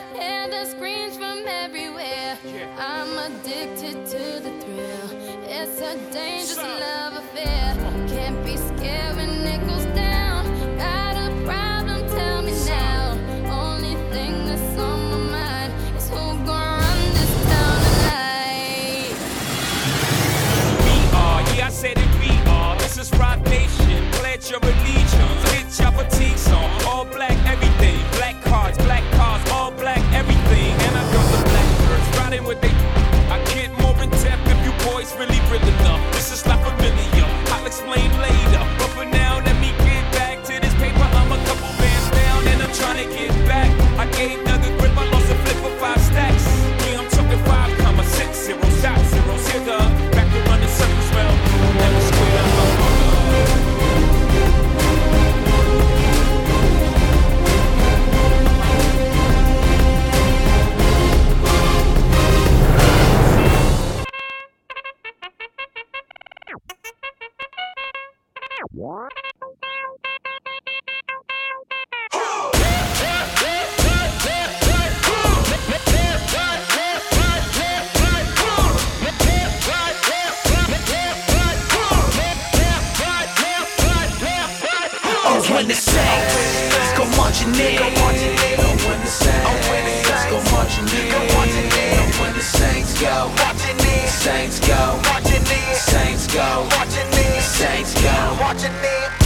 Hear the screams from everywhere. I'm addicted to the thrill. It's a dangerous love affair. Can't be scared when it goes down. Got a problem, tell me now. Only thing that's on my mind is who gon' run this town tonight. We are, yeah, I said it, we are. This is Rock Nation, pledge your allegiance. Hit your fatigue song, all black everything. Black cars, all black everything. And I got the blackbirds riding with they. I get more in depth if you boys really real enough. This is not familiar, I'll explain later. But for now, let me get back to this paper. I'm a couple bands down and I'm trying to get back. I gave Doug a grip, I lost a flip for 5 stacks. Yeah, I'm talking 5,6 zeros, shot zeros. Here the back to run the circles well. Never square up. When the Saints go marching in, when the Saints go marching in, when the Saints go marching in, Saints go marching in, Saints go marching in, Saints go marching in.